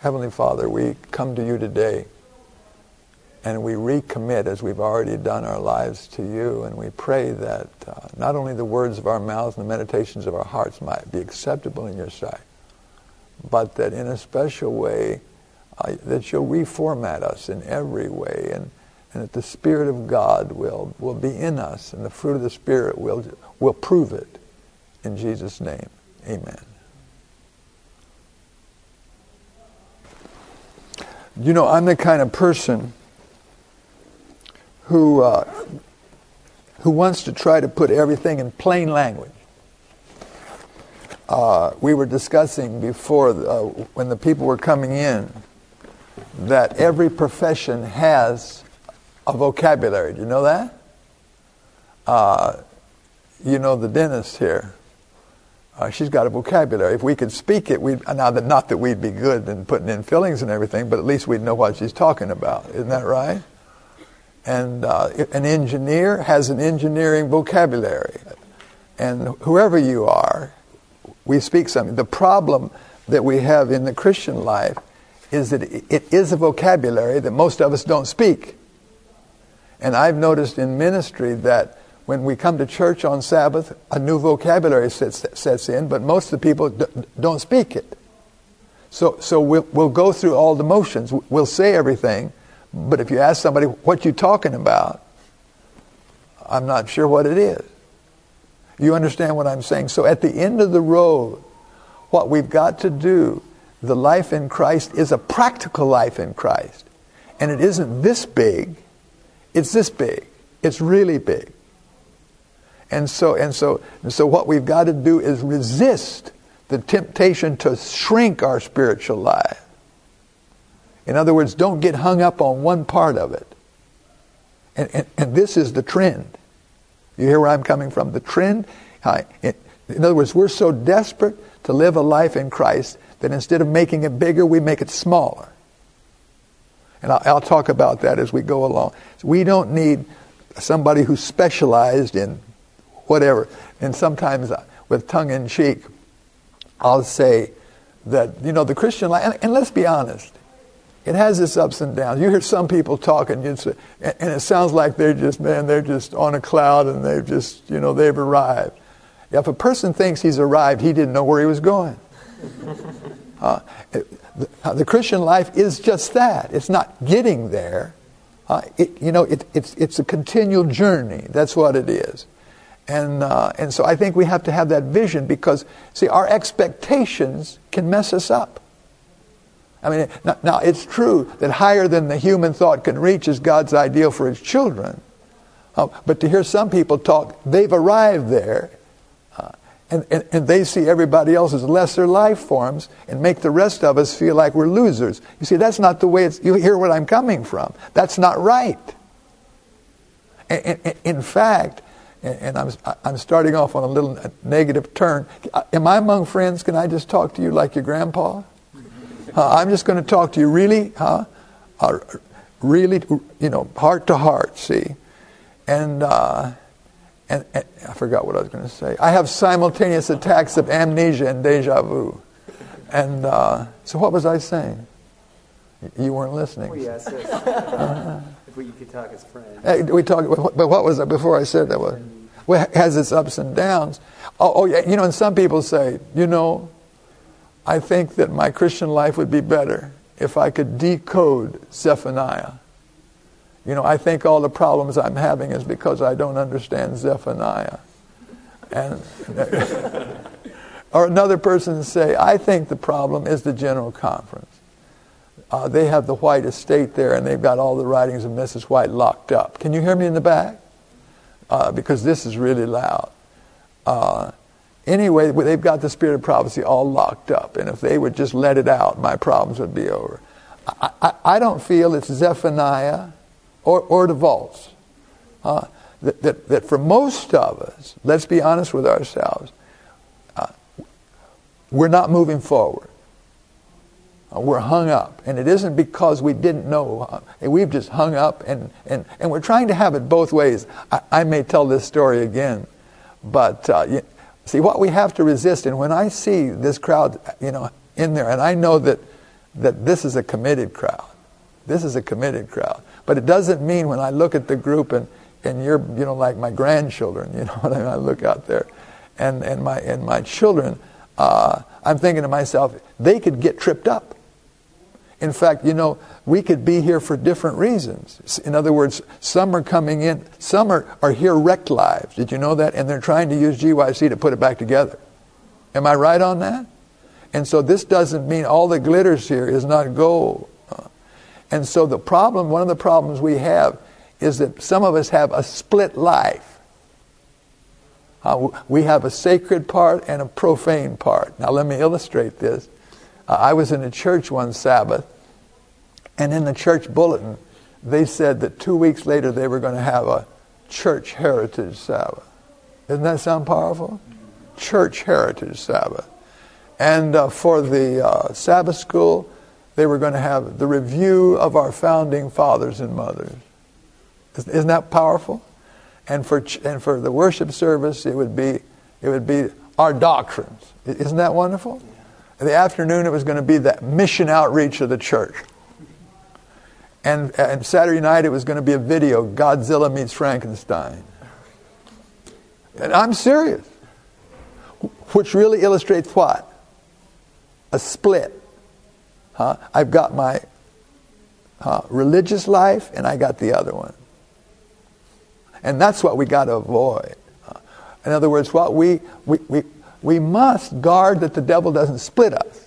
Heavenly Father, we come to you today and we recommit, as we've already done, our lives to you, and we pray that not only the words of our mouths and the meditations of our hearts might be acceptable in your sight, but that in a special way that you'll reformat us in every way, and that the Spirit of God will be in us, and the fruit of the Spirit will prove it. In Jesus' name, amen. You know, I'm the kind of person who wants to try to put everything in plain language. We were discussing before, when the people were coming in, that every profession has a vocabulary. Do you know that? You know, the dentist here, she's got a vocabulary. If we could speak it, not that we'd be good in putting in fillings and everything, but at least we'd know what she's talking about. Isn't that right? And an engineer has an engineering vocabulary. And whoever you are, we speak something. The problem that we have in the Christian life is that it is a vocabulary that most of us don't speak. And I've noticed in ministry that when we come to church on Sabbath, a new vocabulary sets in, but most of the people don't speak it. So we'll go through all the motions. We'll say everything, but if you ask somebody, what you talking about? I'm not sure what it is. You understand what I'm saying? So at the end of the road, what we've got to do, the life in Christ is a practical life in Christ. And it isn't this big, it's this big. It's really big. And so what we've got to do is resist the temptation to shrink our spiritual life. In other words, don't get hung up on one part of it. And this is the trend. You hear where I'm coming from? The trend, in other words, we're so desperate to live a life in Christ that instead of making it bigger, we make it smaller. And I'll talk about that as we go along. We don't need somebody who's specialized in whatever. And sometimes with tongue-in-cheek, I'll say that, you know, the Christian life, and let's be honest, it has its ups and downs. You hear some people talking, and it sounds like they're just on a cloud and they've arrived. If a person thinks he's arrived, he didn't know where he was going. The Christian life is just that. It's not getting there. It's a continual journey. That's what it is. And so I think we have to have that vision, because, see, our expectations can mess us up. I mean, now it's true that higher than the human thought can reach is God's ideal for His children. But to hear some people talk, they've arrived there, and they see everybody else as lesser life forms and make the rest of us feel like we're losers. You see, that's not the way you hear what I'm coming from. That's not right. In fact, and I'm starting off on a little negative turn. Am I among friends? Can I just talk to you like your grandpa? I'm just going to talk to you really, heart to heart, see? And I forgot what I was going to say. I have simultaneous attacks of amnesia and deja vu. And so what was I saying? You weren't listening. Well, yes. If you could talk as friends. But what was it before I said that? Well, it has its ups and downs. Oh, yeah. You know, and some people say, I think that my Christian life would be better if I could decode Zephaniah. I think all the problems I'm having is because I don't understand Zephaniah. And or another person say, I think the problem is the General Conference. They have the White estate there, and they've got all the writings of Mrs. White locked up. Can you hear me in the back? Because this is really loud. Anyway, they've got the spirit of prophecy all locked up, and if they would just let it out, my problems would be over. I don't feel it's Zephaniah or the vaults. That for most of us, let's be honest with ourselves, we're not moving forward. We're hung up, and it isn't because we didn't know. We've just hung up, and we're trying to have it both ways. I may tell this story again, but see, what we have to resist, and when I see this crowd, in there, and I know that that this is a committed crowd. This is a committed crowd. But it doesn't mean when I look at the group and you're, like my grandchildren, when I look out there, and my children, I'm thinking to myself, they could get tripped up. In fact, we could be here for different reasons. In other words, some are coming in, some are here wrecked lives. Did you know that? And they're trying to use GYC to put it back together. Am I right on that? And so this doesn't mean all that glitters here is not gold. And so one of the problems we have is that some of us have a split life. We have a sacred part and a profane part. Now let me illustrate this. I was in a church one Sabbath, and in the church bulletin, they said that 2 weeks later they were going to have a church heritage Sabbath. Doesn't that sound powerful? Church heritage Sabbath. And for the Sabbath school, they were going to have the review of our founding fathers and mothers. Isn't that powerful? And for the worship service, it would be our doctrines. Isn't that wonderful? In the afternoon, it was going to be the mission outreach of the church. And Saturday night, it was going to be a video, Godzilla meets Frankenstein. And I'm serious. Which really illustrates what? A split. I've got my religious life, and I got the other one. And that's what we got to avoid. In other words, what we must guard that the devil doesn't split us.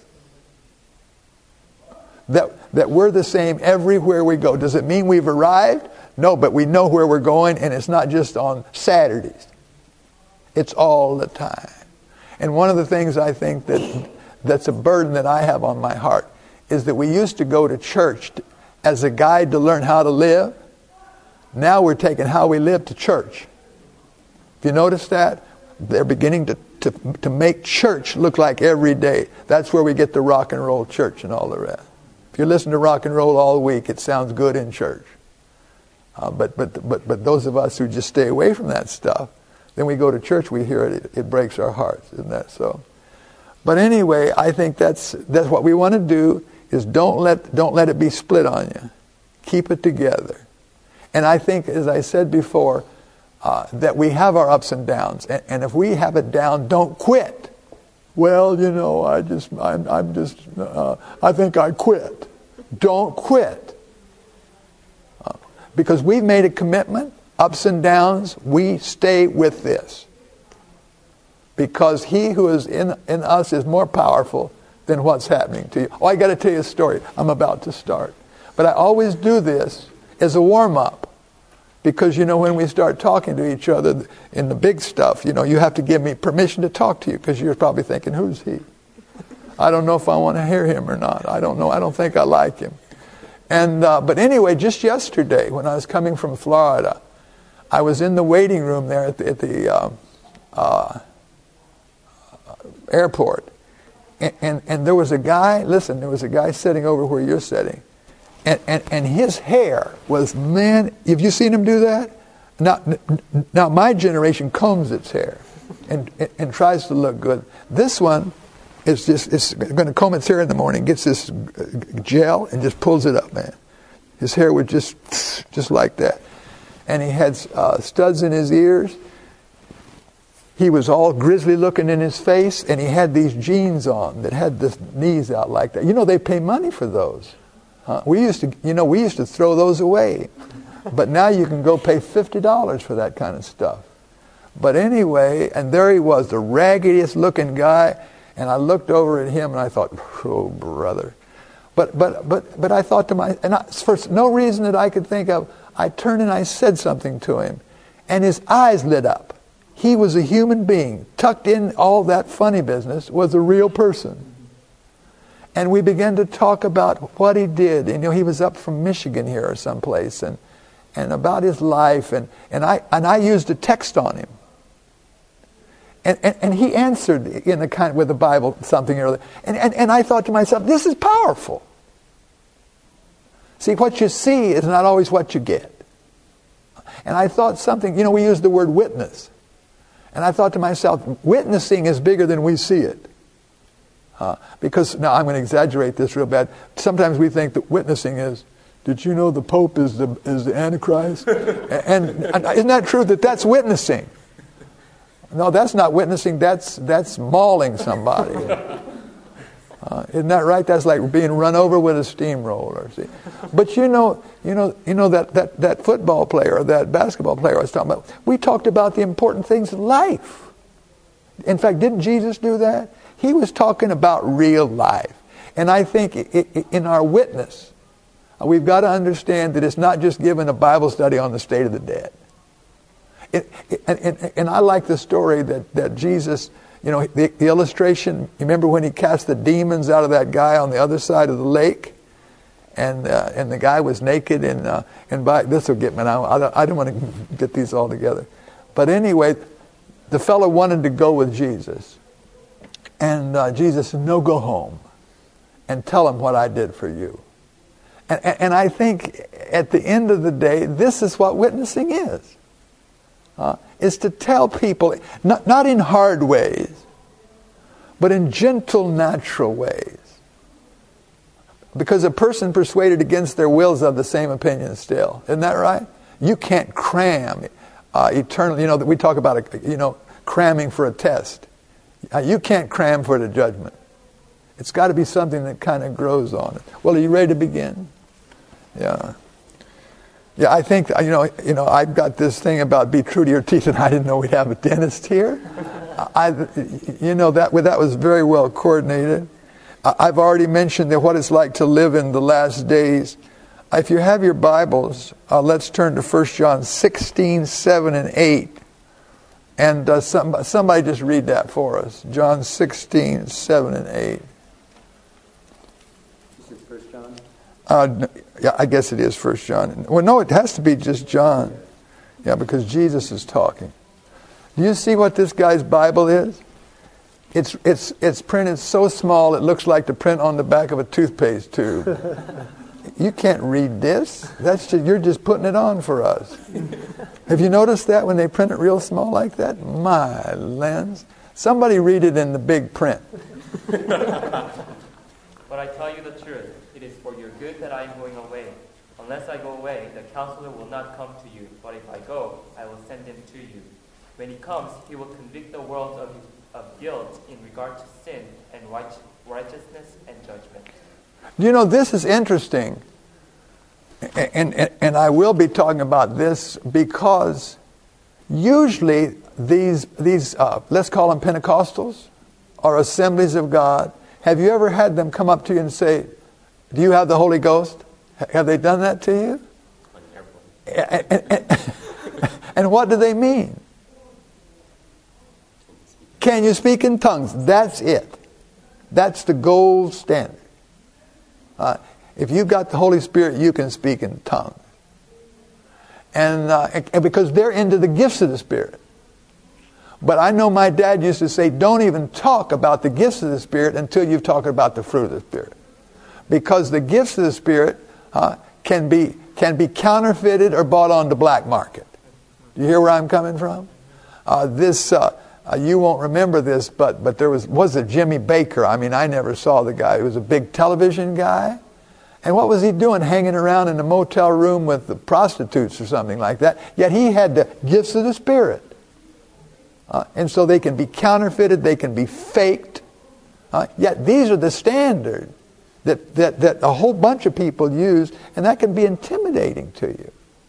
That we're the same everywhere we go. Does it mean we've arrived? No, but we know where we're going, and it's not just on Saturdays. It's all the time. And one of the things I think that's a burden that I have on my heart is that we used to go to church as a guide to learn how to live. Now we're taking how we live to church. If you notice that, they're beginning to make church look like every day. That's where we get the rock and roll church and all the rest. If you listen to rock and roll all week, it sounds good in church. But those of us who just stay away from that stuff, then we go to church, we hear it breaks our hearts. Isn't that so? But anyway, I think that's what we want to do, is don't let it be split on you. Keep it together. And I think, as I said before, that we have our ups and downs. And if we have it down, don't quit. Well, I think I quit. Don't quit. Because we've made a commitment, ups and downs, we stay with this. Because he who is in us is more powerful than what's happening to you. Oh, I got to tell you a story. I'm about to start. But I always do this as a warm-up. Because, when we start talking to each other in the big stuff, you have to give me permission to talk to you, because you're probably thinking, who's he? I don't know if I want to hear him or not. I don't know. I don't think I like him. And but anyway, just yesterday, when I was coming from Florida, I was in the waiting room there at the airport. And there was a guy, there was a guy sitting over where you're sitting. And his hair was, man, have you seen him do that? Now my generation combs its hair and tries to look good. This one is going to comb its hair in the morning, gets this gel and just pulls it up, man. His hair was just like that. And he had studs in his ears. He was all grizzly looking in his face, and he had these jeans on that had the knees out like that. They pay money for those. We used to throw those away. But now you can go pay $50 for that kind of stuff. But anyway, and there he was, the raggediest looking guy, and I looked over at him and I thought, oh brother. But I thought to myself, for no reason that I could think of, I turned and I said something to him, and his eyes lit up. He was a human being. Tucked in all that funny business was a real person. And we began to talk about what he did. He was up from Michigan here or someplace, and about his life. And I used a text on him. And he answered in a kind with the Bible something or other. And I thought to myself, this is powerful. See, what you see is not always what you get. And I thought something, we use the word witness. And I thought to myself, witnessing is bigger than we see it. Because, now I'm going to exaggerate this real bad. Sometimes we think that witnessing is, did you know the Pope is the Antichrist? and isn't that true that that's witnessing? No, that's not witnessing. That's mauling somebody. Isn't that right? That's like being run over with a steamroller. See? But you know that football player or that basketball player I was talking about. We talked about the important things of life. In fact, didn't Jesus do that? He was talking about real life. And I think in our witness, we've got to understand that it's not just giving a Bible study on the state of the dead. And I like the story that Jesus, the illustration, you remember when he cast the demons out of that guy on the other side of the lake? And the guy was naked, and by this will get me now. I don't want to get these all together. But anyway, the fellow wanted to go with Jesus. And Jesus said, no, go home and tell him what I did for you. And I think at the end of the day, this is what witnessing is to tell people, not in hard ways, but in gentle, natural ways. Because a person persuaded against their will is of the same opinion still. Isn't that right? You can't cram eternally. We talk about cramming for a test. You can't cram for the judgment. It's got to be something that kind of grows on it. Well, are you ready to begin? Yeah. Yeah, I think, I've got this thing about be true to your teeth, and I didn't know we'd have a dentist here. That was very well coordinated. I've already mentioned that what it's like to live in the last days. If you have your Bibles, let's turn to 1 John 16, 7, and 8. And somebody just read that for us. John 16, 7, and 8. This is 1 John? Yeah, I guess it is 1 John. Well, no, it has to be just John. Yeah, because Jesus is talking. Do you see what this guy's Bible is? It's printed so small it looks like the print on the back of a toothpaste tube. You can't read this. You're just putting it on for us. Have you noticed that when they print it real small like that? My lens. Somebody read it in the big print. But I tell you the truth, it is for your good that I am going away. Unless I go away, the Counselor will not come to you. But if I go, I will send him to you. When he comes, he will convict the world of guilt in regard to sin and righteousness and judgment. This is interesting. And I will be talking about this because usually these let's call them Pentecostals or Assemblies of God, have you ever had them come up to you and say, do you have the Holy Ghost? Have they done that to you? And what do they mean? Can you speak in tongues? That's it. That's the gold standard. If you've got the Holy Spirit, you can speak in tongues. And because they're into the gifts of the Spirit. But I know my dad used to say, don't even talk about the gifts of the Spirit until you've talked about the fruit of the Spirit. Because the gifts of the Spirit can be counterfeited or bought on the black market. Do you hear where I'm coming from? You won't remember this, but there was a Jimmy Baker. I mean, I never saw the guy. He was a big television guy. And what was he doing? Hanging around in a motel room with the prostitutes or something like that. Yet he had the gifts of the Spirit. And so they can be counterfeited, they can be faked. Yet these are the standard that a whole bunch of people use, and that can be intimidating to you.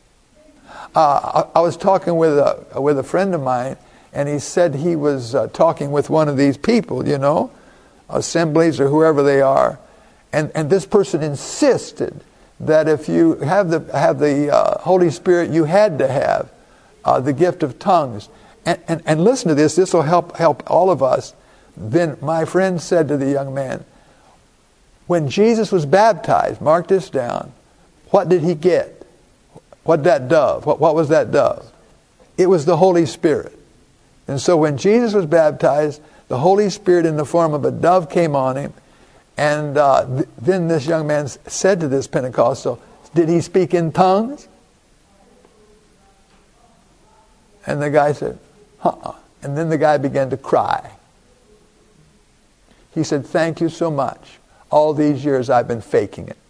I was talking with a friend of mine, and he said he was talking with one of these people, assemblies or whoever they are, and this person insisted that if you have the Holy Spirit, you had to have the gift of tongues. And listen to this. This will help all of us. Then my friend said to the young man, when Jesus was baptized, mark this down, what did he get? What that dove? What was that dove? It was the Holy Spirit. And so when Jesus was baptized, the Holy Spirit in the form of a dove came on him. And then this young man said to this Pentecostal, did he speak in tongues? And the guy said, And then the guy began to cry. He said, thank you so much. All these years I've been faking it.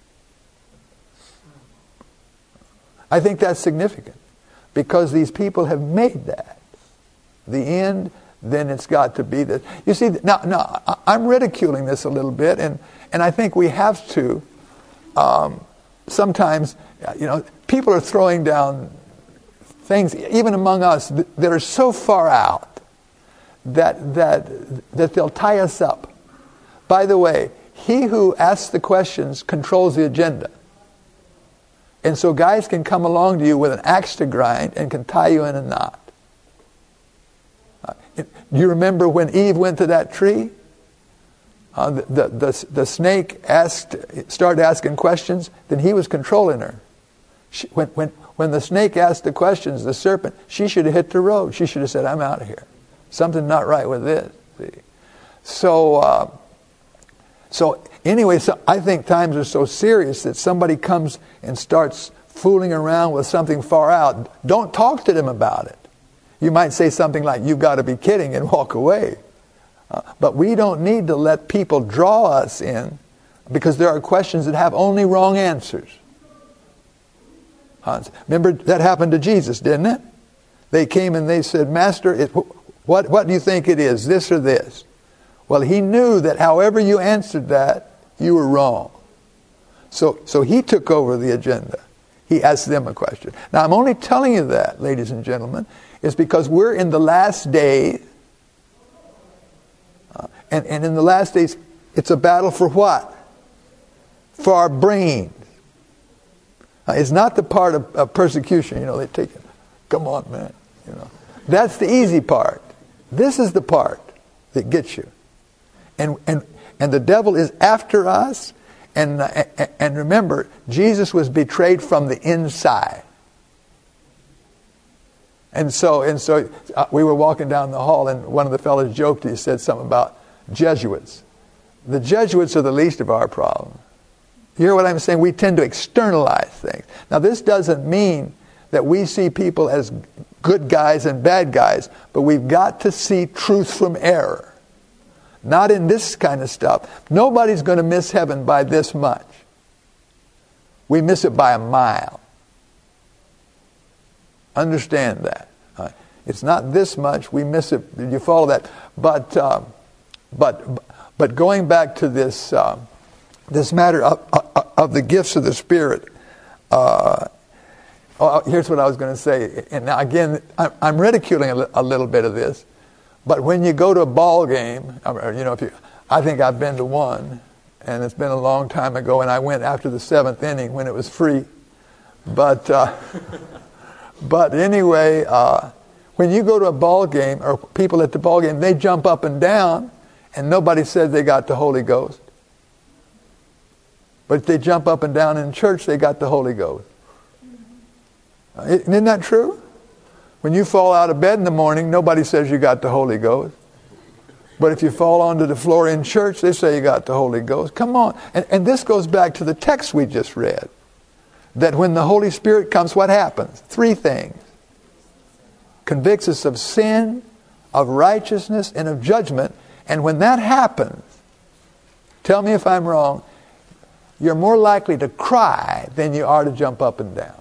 I think that's significant because these people have made that the end. Then it's got to be this. You see, now I'm ridiculing this a little bit, and I think we have to. Sometimes, people are throwing down things, even among us, that are so far out that they'll tie us up. By the way, he who asks the questions controls the agenda. And so guys can come along to you with an axe to grind and can tie you in a knot. You remember when Eve went to that tree? The snake started asking questions, then he was controlling her. When the snake asked the questions, the serpent, she should have hit the road. She should have said, I'm out of here. Something's not right with this. See? So anyway, I think times are so serious that somebody comes and starts fooling around with something far out. Don't talk to them about it. You might say something like, you've got to be kidding, and walk away. But we don't need to let people draw us in because there are questions that have only wrong answers. Remember, that happened to Jesus, didn't it? They came and they said, Master, what do you think it is, this or this? Well, he knew that however you answered that, you were wrong. So he took over the agenda. He asked them a question. Now, I'm only telling you that, ladies and gentlemen, is because we're in the last days. And in the last days, it's a battle for what? For our brains. It's not the part of persecution. They take it. Come on, man. That's the easy part. This is the part that gets you. And the devil is after us. And remember, Jesus was betrayed from the inside. And so we were walking down the hall, and one of the fellows joked. He said something about Jesuits. The Jesuits are the least of our problems. You hear what I'm saying? We tend to externalize things. Now, this doesn't mean that we see people as good guys and bad guys, but we've got to see truth from error. Not in this kind of stuff. Nobody's going to miss heaven by this much. We miss it by a mile. Understand that. It's not this much. We miss it. Did you follow that? But going back to this this matter of the gifts of the Spirit. Here's what I was going to say. And now again, I'm ridiculing a little bit of this. But when you go to a ball game, I think I've been to one, and it's been a long time ago, and I went after the 7th inning when it was free. But anyway, when you go to a ball game, or people at the ball game, they jump up and down, and nobody says they got the Holy Ghost. But if they jump up and down in church, they got the Holy Ghost. Isn't that true? When you fall out of bed in the morning, nobody says you got the Holy Ghost. But if you fall onto the floor in church, they say you got the Holy Ghost. Come on. And this goes back to the text we just read. That when the Holy Spirit comes, what happens? 3 things. Convicts us of sin, of righteousness, and of judgment. And when that happens, tell me if I'm wrong, you're more likely to cry than you are to jump up and down.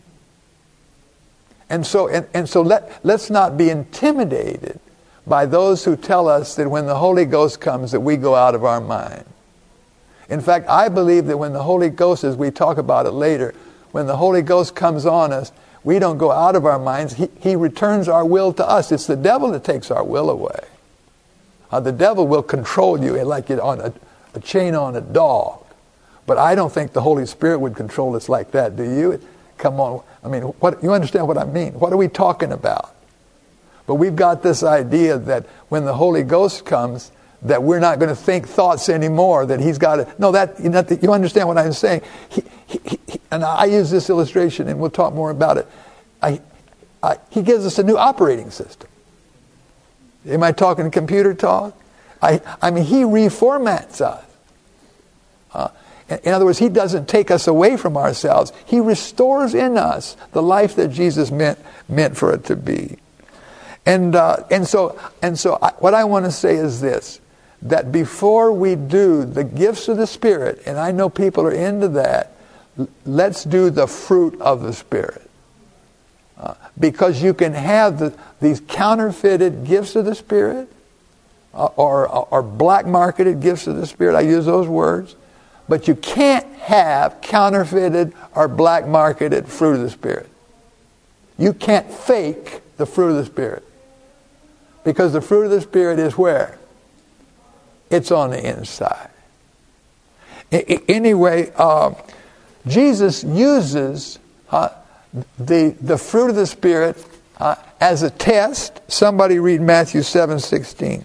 And so let's not be intimidated by those who tell us that when the Holy Ghost comes that we go out of our mind. In fact, I believe that when the Holy Ghost, as we talk about it later, when the Holy Ghost comes on us, we don't go out of our minds. He returns our will to us. It's the devil that takes our will away. The devil will control you like it on a chain on a dog. But I don't think the Holy Spirit would control us like that, do you? Come on. I mean, you understand what I mean? What are we talking about? But we've got this idea that when the Holy Ghost comes, that we're not going to think thoughts anymore, that he's got to... No, you understand what I'm saying? And I use this illustration, and we'll talk more about it. He gives us a new operating system. Am I talking computer talk? I mean, he reformats us. In other words, he doesn't take us away from ourselves. He restores in us the life that Jesus meant for it to be. And so what I want to say is this, that before we do the gifts of the Spirit, and I know people are into that, let's do the fruit of the Spirit. Because you can have these counterfeited gifts of the Spirit, or black marketed gifts of the Spirit. I use those words. But you can't have counterfeited or black marketed fruit of the Spirit. You can't fake the fruit of the Spirit. Because the fruit of the Spirit is where? It's on the inside. Anyway, Jesus uses the fruit of the Spirit as a test. Somebody read Matthew 7:16.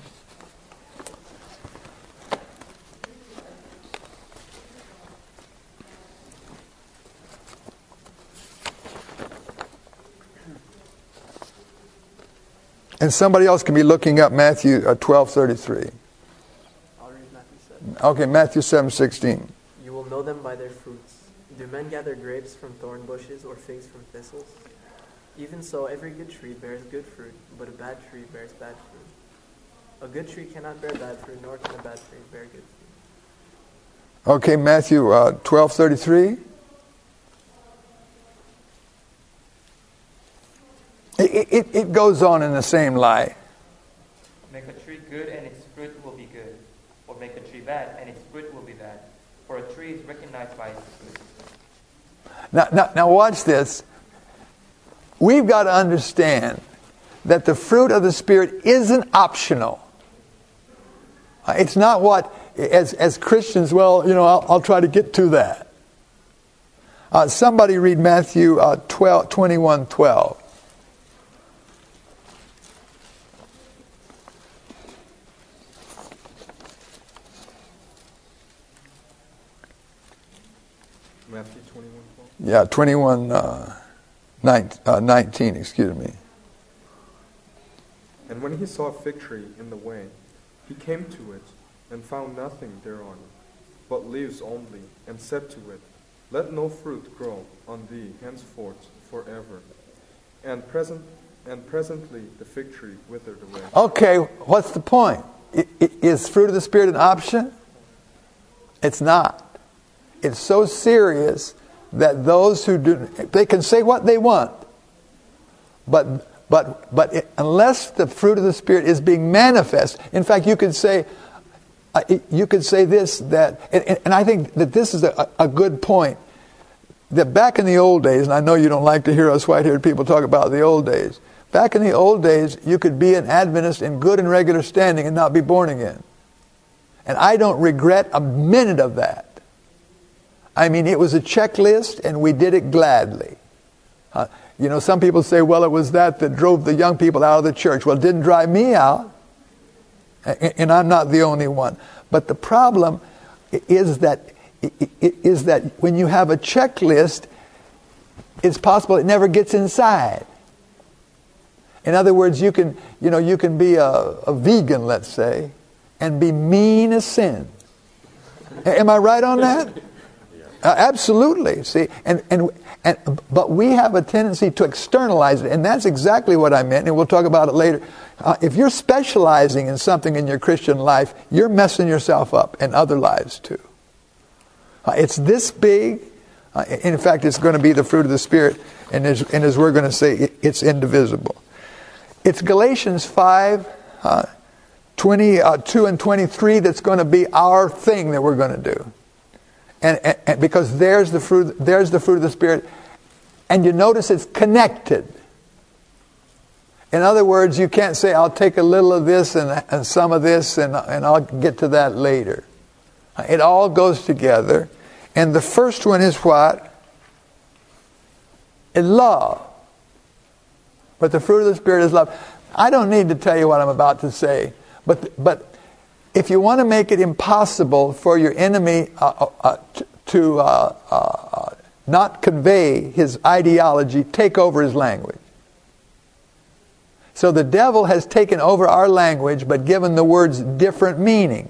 And somebody else can be looking up Matthew 12:33. I'll read Matthew 7. Okay, Matthew 7:16. You will know them by their fruits. Do men gather grapes from thorn bushes or figs from thistles? Even so, every good tree bears good fruit, but a bad tree bears bad fruit. A good tree cannot bear bad fruit, nor can a bad tree bear good fruit. Okay, Matthew 12:33. It goes on in the same lie. Make a tree good and its fruit will be good, or make a tree bad and its fruit will be bad. For a tree is recognized by its fruit. Now watch this. We've got to understand that the fruit of the Spirit isn't optional. It's not what, as Christians, I'll try to get to that. Somebody read Matthew 21:12. Matthew 21:12. Yeah, 19, excuse me. And when he saw a fig tree in the way, he came to it, and found nothing thereon, but leaves only, and said to it, Let no fruit grow on thee henceforth forever. And presently the fig tree withered away. Okay, what's the point? Is fruit of the Spirit an option? It's not. It's so serious that those who do, they can say what they want, but unless the fruit of the Spirit is being manifest, in fact, you could say this, that, and I think that this is a good point, that back in the old days, and I know you don't like to hear us white-haired people talk about the old days, back in the old days, you could be an Adventist in good and regular standing and not be born again. And I don't regret a minute of that. I mean, it was a checklist, and we did it gladly. Some people say, well, it was that drove the young people out of the church. Well, it didn't drive me out, and I'm not the only one. But the problem is that when you have a checklist, it's possible it never gets inside. In other words, you can be a vegan, let's say, and be mean as sin. Am I right on that? Absolutely. See, but we have a tendency to externalize it, and that's exactly what I meant, and we'll talk about it later. If you're specializing in something in your Christian life, you're messing yourself up in other lives too. It's this big. In fact, it's going to be the fruit of the Spirit, and as we're going to say, it's indivisible. It's Galatians 5, 22 and 23 that's going to be our thing that we're going to do. And because there's the fruit of the Spirit, and you notice it's connected. In other words, you can't say, I'll take a little of this and some of this, and I'll get to that later. It all goes together. And the first one is what? It's love. But the fruit of the Spirit is love. I don't need to tell you what I'm about to say, but if you want to make it impossible for your enemy to not convey his ideology, take over his language. So the devil has taken over our language, but given the words different meanings.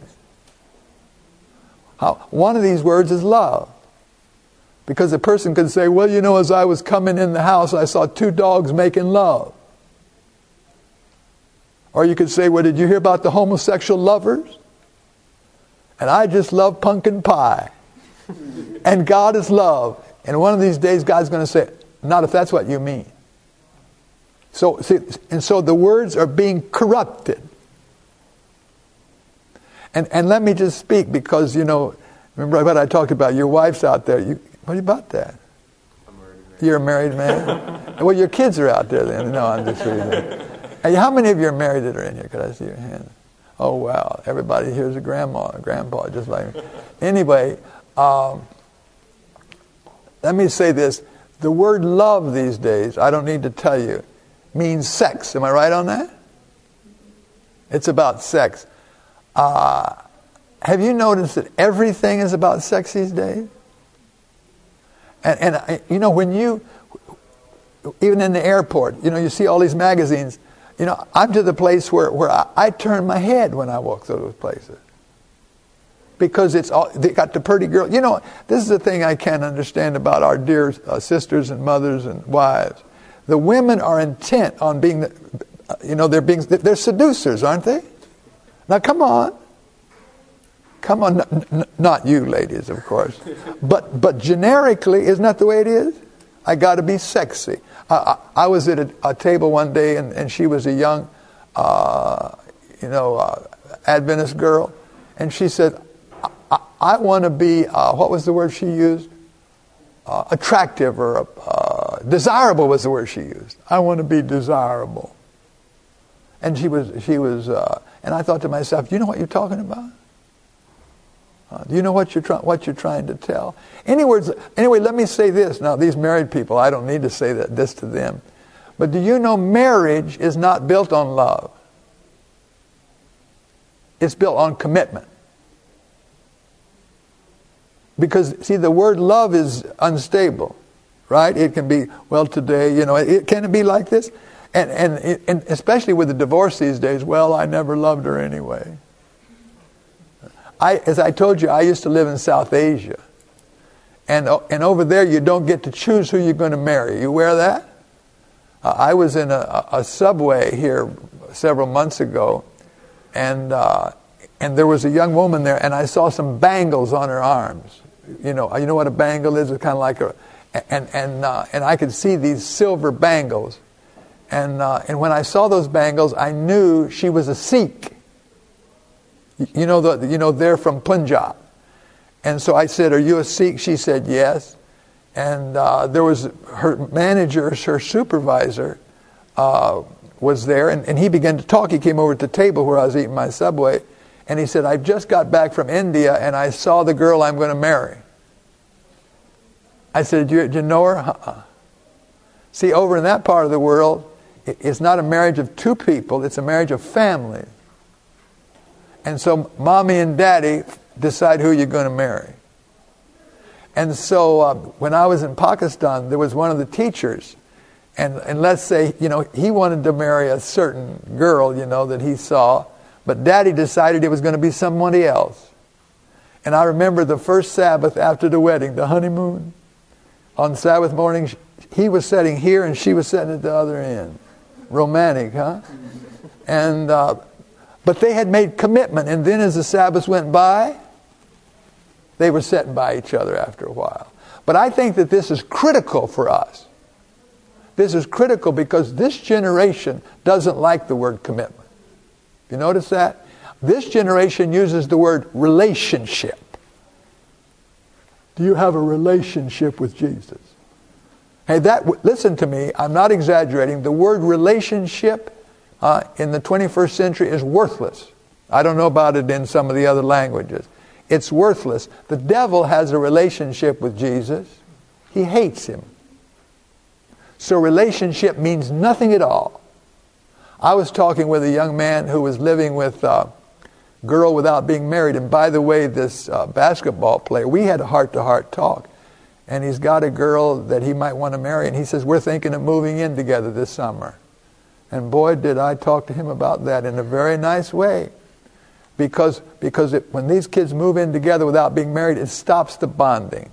One of these words is love. Because a person could say, well, as I was coming in the house, I saw two dogs making love. Or you could say, well, did you hear about the homosexual lovers? And I just love pumpkin pie. And God is love. And one of these days God's going to say, not if that's what you mean. So the words are being corrupted. And let me just speak because, remember what I talked about, your wife's out there. What about that? I'm already married. You're a married man? Well, your kids are out there then. No, I'm just kidding. Hey, how many of you are married that are in here? Could I see your hand? Oh, wow. Everybody here's a grandma, a grandpa, just like me. Anyway, let me say this. The word love these days, I don't need to tell you, means sex. Am I right on that? It's about sex. Have you noticed that everything is about sex these days? And when you, even in the airport, you see all these magazines. I'm to the place where I turn my head when I walk through those places. Because they got the pretty girl. This is the thing I can't understand about our dear sisters and mothers and wives. The women are intent on being, they're seducers, aren't they? Now come on. Come on, not you ladies, of course. But generically, isn't that the way it is? I got to be sexy. I was at a table one day, and she was a young, Adventist girl, and she said, I want to be, what was the word she used? Attractive or desirable was the word she used. I want to be desirable. And she was, and I thought to myself, do you know what you're talking about? Do you know what you're trying to tell? Anyway, let me say this. Now, these married people, I don't need to say this to them. But do you know marriage is not built on love? It's built on commitment. Because, see, the word love is unstable, right? It can be, well, today, it can be like this. And especially with the divorce these days, well, I never loved her anyway. As I told you, I used to live in South Asia. And over there, you don't get to choose who you're going to marry. You aware of that? I was in a subway here several months ago, and there was a young woman there, and I saw some bangles on her arms. You know what a bangle is? It's kind of like and I could see these silver bangles. And when I saw those bangles, I knew she was a Sikh. They're from Punjab. And so I said, "Are you a Sikh?" She said, "Yes." And there was her manager, her supervisor, was there, and he began to talk. He came over to the table where I was eating my Subway, and he said, "I just got back from India, and I saw the girl I'm going to marry." I said, "Do you know her?" See, over in that part of the world, it's not a marriage of two people, it's a marriage of family. And so mommy and daddy decide who you're going to marry. And so when I was in Pakistan, there was one of the teachers, and let's say, he wanted to marry a certain girl, that he saw, but daddy decided it was going to be somebody else. And I remember the first Sabbath after the wedding, the honeymoon, on Sabbath morning, he was sitting here and she was sitting at the other end. Romantic, huh? And but they had made commitment, and then as the Sabbath went by, they were sitting by each other after a while. But I think that this is critical for us. This is critical because this generation doesn't like the word commitment. You notice that? This generation uses the word relationship. Do you have a relationship with Jesus? Hey, listen to me, I'm not exaggerating. The word relationship in the 21st century is worthless. I don't know about it in some of the other languages. It's worthless. The devil has a relationship with Jesus. He hates him. So relationship means nothing at all. I was talking with a young man who was living with a girl without being married. And by the way, this basketball player, we had a heart-to-heart talk. And he's got a girl that he might want to marry. And he says, we're thinking of moving in together this summer. And boy, did I talk to him about that in a very nice way. Because when these kids move in together without being married, it stops the bonding.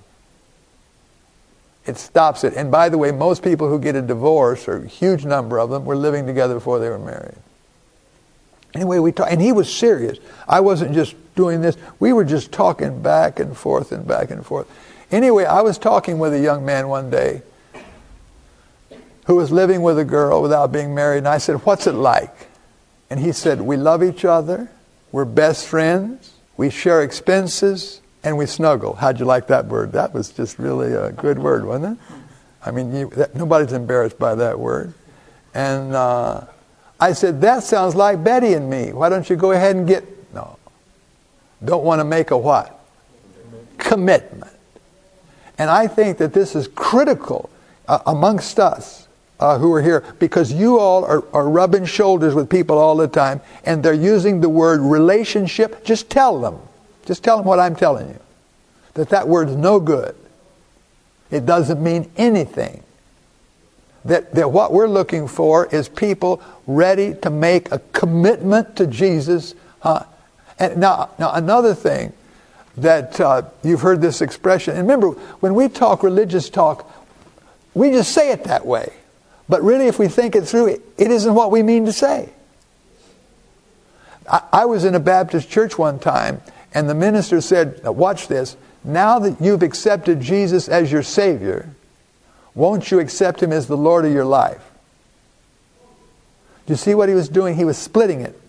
It stops it. And by the way, most people who get a divorce, or a huge number of them, were living together before they were married. Anyway, we talked, and he was serious. I wasn't just doing this. We were just talking back and forth and back and forth. Anyway, I was talking with a young man one day who was living with a girl without being married, and I said, "What's it like?" And he said, "We love each other, we're best friends, we share expenses, and we snuggle." How'd you like that word? That was just really a good word, wasn't it? I mean, nobody's embarrassed by that word. And I said, "That sounds like Betty and me. Why don't you go ahead and no. Don't want to make a what? Commitment. And I think that this is critical amongst us who are here, because you all are rubbing shoulders with people all the time, and they're using the word relationship. Just tell them what I'm telling you, that word's no good. It doesn't mean anything. That what we're looking for is people ready to make a commitment to Jesus. And now another thing that you've heard this expression. And remember, when we talk religious talk, we just say it that way. But really, if we think it through, it isn't what we mean to say. I was in a Baptist church one time, and the minister said, "Now watch this. Now that you've accepted Jesus as your Savior, won't you accept Him as the Lord of your life?" Do you see what he was doing? He was splitting it.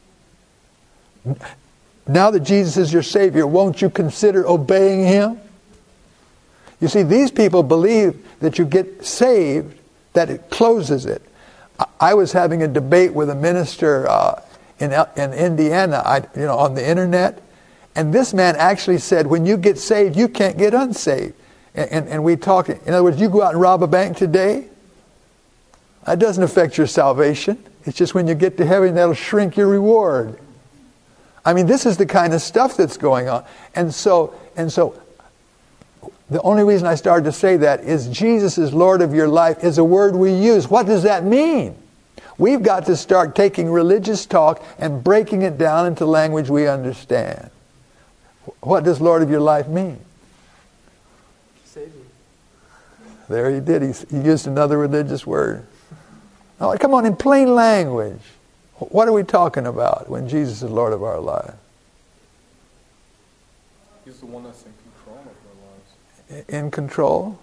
Now that Jesus is your Savior, won't you consider obeying Him? You see, these people believe that you get saved, that it closes it. I was having a debate with a minister in Indiana, on the internet, and this man actually said, when you get saved, you can't get unsaved. And we talked. In other words, you go out and rob a bank today, that doesn't affect your salvation. It's just when you get to heaven, that'll shrink your reward. I mean, this is the kind of stuff that's going on. And so, the only reason I started to say that is Jesus is Lord of your life is a word we use. What does that mean? We've got to start taking religious talk and breaking it down into language we understand. What does Lord of your life mean? Save me. There he did. He used another religious word. Oh, come on, in plain language. What are we talking about when Jesus is Lord of our life? He's the one that's in control of our lives. In control?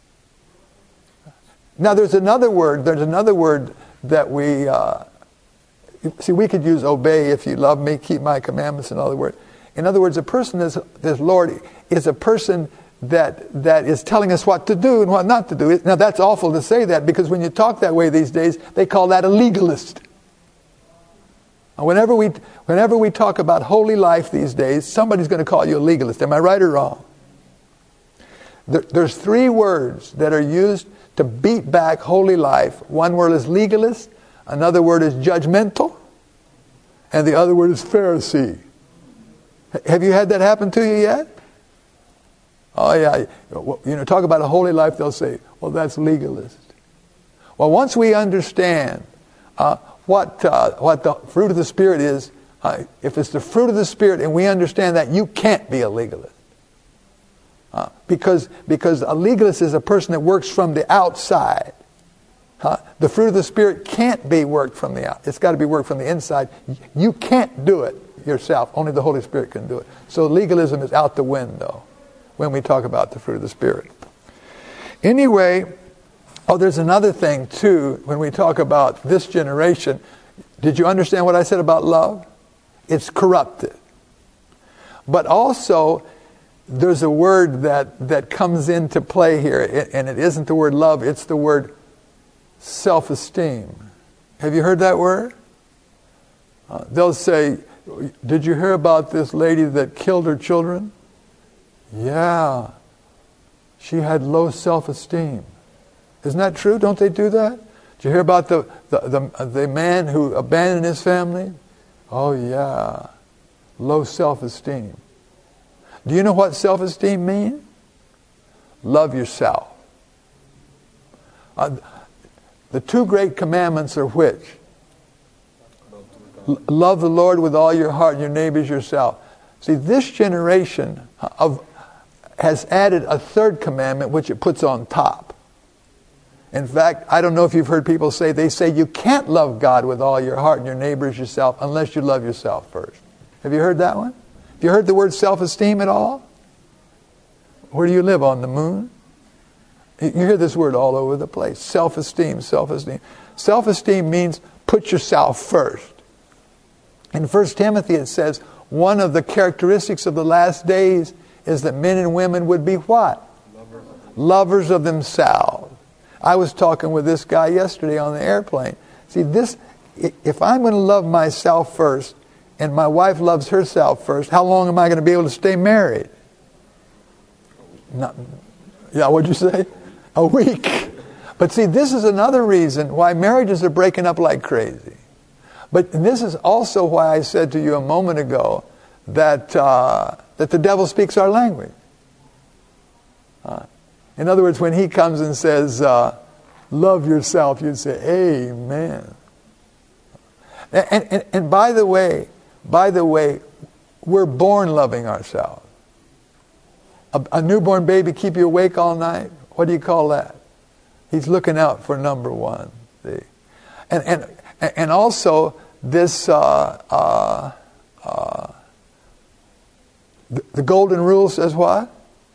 Now there's another word that we... see, we could use obey. If you love me, keep my commandments. In other words, a person that's Lord is a person that is telling us what to do and what not to do. Now that's awful to say that, because when you talk that way these days, they call that a legalist. Whenever we talk about holy life these days, somebody's going to call you a legalist. Am I right or wrong? There's three words that are used to beat back holy life. One word is legalist, another word is judgmental, and the other word is Pharisee. Have you had that happen to you yet? Oh yeah, talk about a holy life, they'll say, well, that's legalist. Well, once we understand what the fruit of the Spirit is, if it's the fruit of the Spirit and we understand that, you can't be a legalist. Because a legalist is a person that works from the outside. The fruit of the Spirit can't be worked from the outside. It's got to be worked from the inside. You can't do it yourself. Only the Holy Spirit can do it. So legalism is out the window when we talk about the fruit of the Spirit. Anyway, there's another thing too when we talk about this generation. Did you understand what I said about love? It's corrupted. But also, there's a word that comes into play here, and it isn't the word love, it's the word self-esteem. Have you heard that word? They'll say, did you hear about this lady that killed her children? Yeah. She had low self-esteem. Isn't that true? Don't they do that? Did you hear about the man who abandoned his family? Oh yeah. Low self-esteem. Do you know what self-esteem means? Love yourself. The two great commandments are which? Love the Lord with all your heart and your neighbor as yourself. See, this generation has added a third commandment which it puts on top. In fact, I don't know if you've heard people say, they say you can't love God with all your heart and your neighbor as yourself unless you love yourself first. Have you heard that one? Have you heard the word self-esteem at all? Where do you live? On the moon? You hear this word all over the place. Self-esteem, self-esteem. Self-esteem means put yourself first. In 1 Timothy it says, one of the characteristics of the last days is that men and women would be what? Lovers of themselves. I was talking with this guy yesterday on the airplane. See, if I'm going to love myself first, and my wife loves herself first, how long am I going to be able to stay married? What'd you say? A week. But see, this is another reason why marriages are breaking up like crazy. But this is also why I said to you a moment ago that the devil speaks our language. In other words, when he comes and says, love yourself, you'd say, amen. And by the way, we're born loving ourselves. A newborn baby keep you awake all night? What do you call that? He's looking out for number one. See? And also this the golden rule says what?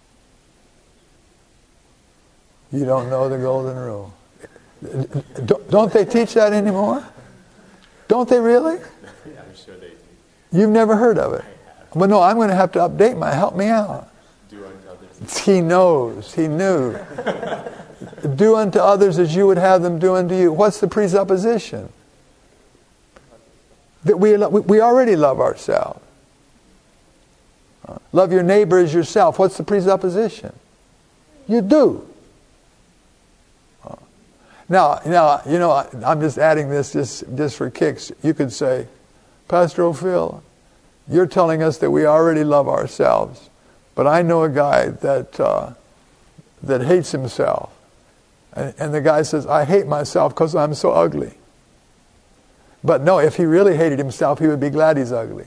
You don't know the golden rule. Don't they teach that anymore? Don't they really? Yeah, I'm sure they do. You've never heard of it? Well, no, I'm going to have to update help me out. Do unto others. He knows. He knew. Do unto others as you would have them do unto you. What's the presupposition? That we already love ourselves. Love your neighbor as yourself. What's the presupposition? You do. Now, you know, I'm just adding this just for kicks. You could say, Pastor O'Phil, you're telling us that we already love ourselves, but I know a guy that hates himself. And the guy says, I hate myself because I'm so ugly. But no, if he really hated himself, he would be glad he's ugly.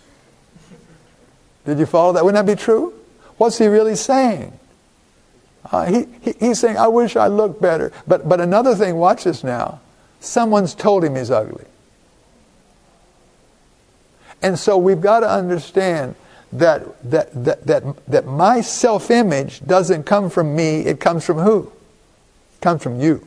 Did you follow that? Wouldn't that be true? What's he really saying? He's saying, I wish I looked better. But another thing, watch this now. Someone's told him he's ugly. And so we've got to understand that my self-image doesn't come from me. It comes from who? It comes from you.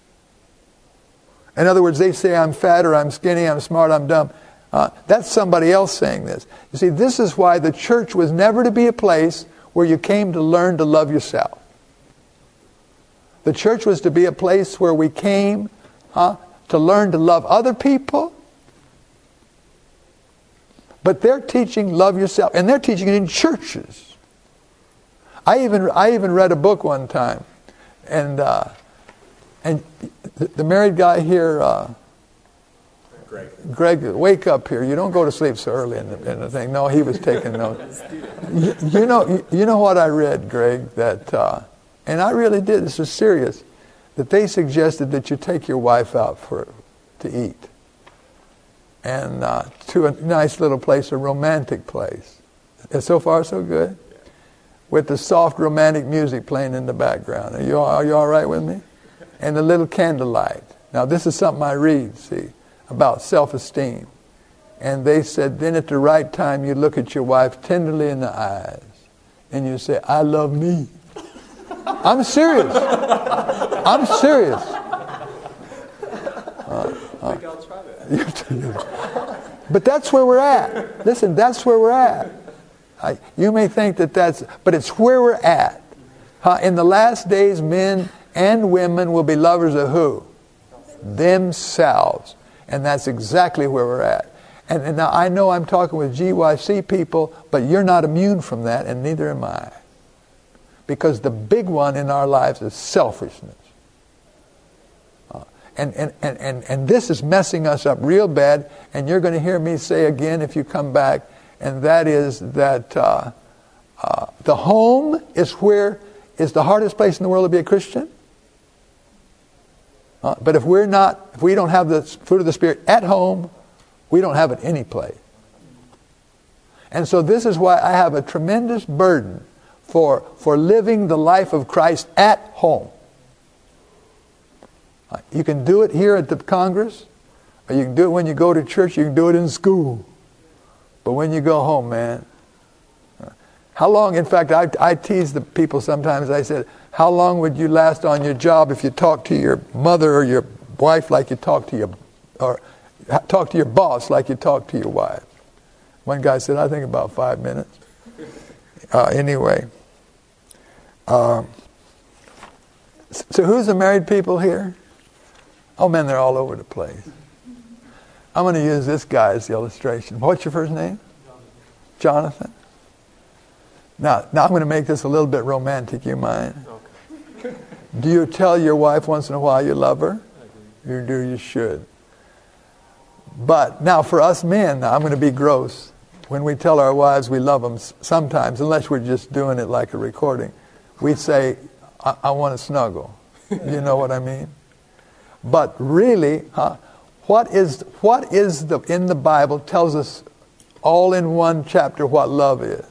In other words, they say I'm fat or I'm skinny, I'm smart, I'm dumb. That's somebody else saying this. You see, this is why the church was never to be a place where you came to learn to love yourself. The church was to be a place where we came to learn to love other people. But they're teaching love yourself, and they're teaching it in churches. I even read a book one time, and the married guy here, Greg, wake up here. You don't go to sleep so early in the thing. No, he was taking notes. You know what I read, Greg? That and I really did. This is serious. That they suggested that you take your wife out to eat, and to a nice little place, a romantic place. And so far, so good. With the soft romantic music playing in the background. Are you all right with me? And a little candlelight. Now, this is something I read, see, about self-esteem. And they said, then at the right time, you look at your wife tenderly in the eyes, and you say, I love me. I'm serious. I'm serious. I think I'll try that. But that's where we're at. Listen, that's where we're at. You may think but it's where we're at. In the last days, men and women will be lovers of who? Themselves. And that's exactly where we're at. And now I know I'm talking with GYC people, but you're not immune from that, and neither am I. Because the big one in our lives is selfishness. And this is messing us up real bad, and you're going to hear me say again if you come back, and that is that the home is the hardest place in the world to be a Christian. But if we don't have the fruit of the Spirit at home, we don't have it any place. And so this is why I have a tremendous burden for living the life of Christ at home. You can do it here at the Congress, or you can do it when you go to church, you can do it in school. But when you go home, man, how long, in fact, I tease the people sometimes, I said, how long would you last on your job if you talk to your mother or your wife like you talk to your, or talk to your boss like you talk to your wife? One guy said, I think about 5 minutes. Anyway. So who's the married people here? Oh man, they're all over the place. I'm going to use this guy as the illustration. What's your first name? Jonathan. Now I'm going to make this a little bit romantic, you mind? Okay. Do you tell your wife once in a while you love her? You do, you should. But now for us men, now I'm going to be gross. When we tell our wives we love them, sometimes, unless we're just doing it like a recording, we say, I want to snuggle. You know what I mean? But really, what is in the Bible tells us all in one chapter what love is?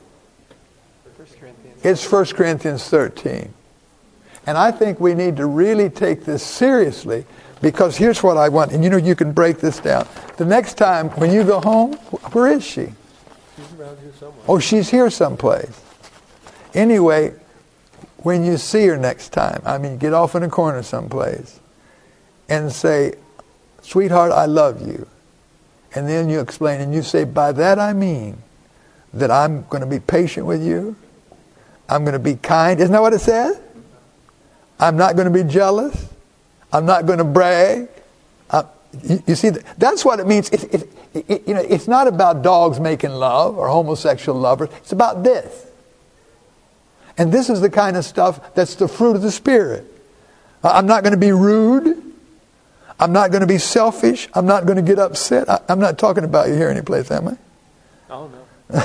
It's 1 Corinthians 13. And I think we need to really take this seriously, because here's what I want. And you can break this down. The next time when you go home, where is she? She's around here somewhere. Oh, she's here someplace. Anyway, when you see her next time, get off in a corner someplace and say, sweetheart, I love you. And then you explain, and you say, by that I mean that I'm going to be patient with you. I'm going to be kind. Isn't that what it says? I'm not going to be jealous. I'm not going to brag. You see, that's what it means. It's not about dogs making love or homosexual lovers. It's about this. And this is the kind of stuff that's the fruit of the Spirit. I'm not going to be rude. I'm not going to be selfish. I'm not going to get upset. I'm not talking about you here anyplace, am I? Oh, no.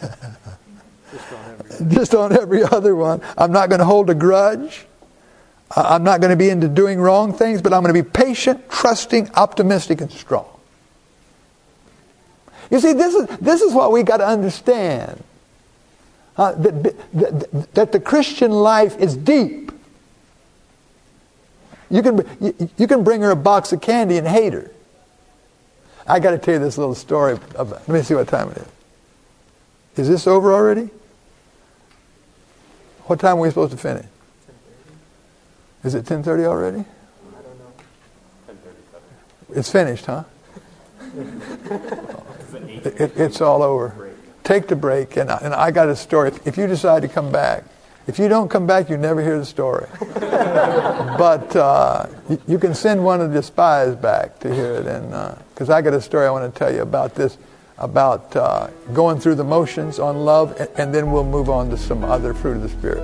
Just on every other one. I'm not going to hold a grudge. I'm not going to be into doing wrong things, but I'm going to be patient, trusting, optimistic, and strong. You see, this is what we got to understand. That the Christian life is deep. You can bring her a box of candy and hate her. I got to tell you this little story. Let me see what time it is. Is this over already? What time are we supposed to finish? 10:30. Is it 10:30 already? I don't know. 10:37. It's finished, huh? It's all over. Take the break, and I got a story. If you decide to come back, if you don't come back, you never hear the story. But you can send one of the spies back to hear it, and because I got a story I want to tell you about this, about going through the motions on love, and then we'll move on to some other fruit of the Spirit.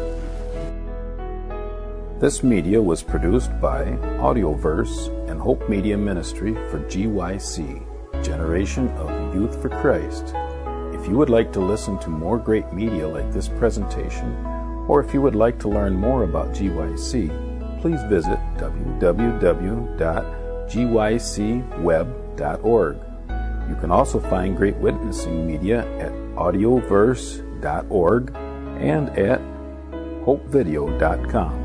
This media was produced by Audioverse and Hope Media Ministry for GYC, Generation of Youth for Christ. If you would like to listen to more great media like this presentation, or if you would like to learn more about GYC, please visit www.gycweb.org. You can also find great witnessing media at audioverse.org and at hopevideo.com.